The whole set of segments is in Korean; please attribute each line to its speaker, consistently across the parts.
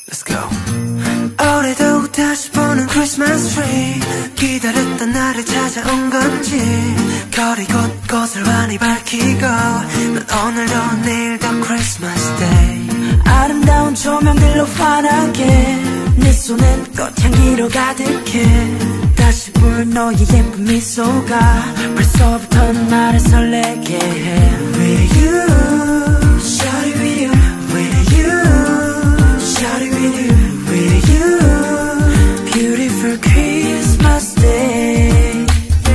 Speaker 1: Let's go. 올해도 다시 보는 크리스마스 트리 기다렸던 날을 찾아온 건지 거리 곳곳을 환히 밝히고 넌 오늘도 내일도 크리스마스 데이
Speaker 2: 아름다운 조명들로 환하게 네 손엔 꽃향기로 가득해 다시 볼 너의 예쁜 미소가 벌써부터 나를 설레게 해
Speaker 1: With you, shawty with you With you, shawty with you With you,
Speaker 2: Beautiful Christmas Day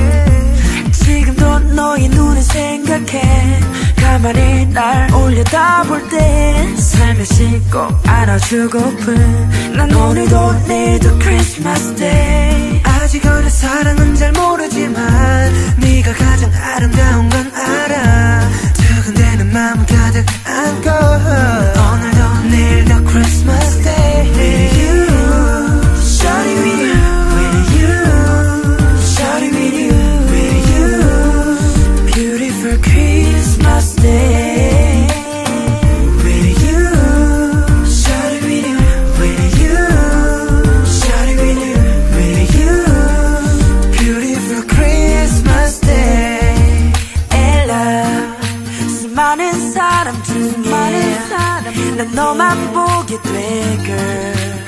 Speaker 2: 지금도 너의 눈을 생각해 가만히 날 올려다볼 때 살며시 꼭 안아주고픈 난 오늘도 내일도 크리스마스 데이
Speaker 1: 아직 어려 사랑은 잘 모르지만 네가 가장 아름다운 건 알아 두근대는 마음 가득 안고 오늘도 내일도 크리스마스 데이 With you, shawty with you With you, shawty with you With you,
Speaker 2: Beautiful Christmas Day
Speaker 1: With you, shawty with you With you, shawty with you With you, beautiful Christmas day
Speaker 2: Ella 수많은 사람 중에 난 너만 보게 돼 girl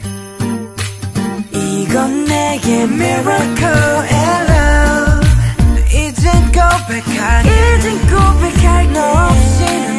Speaker 2: 이건 내게 miracle
Speaker 1: Hello 이젠 고백할게
Speaker 2: 너 없이는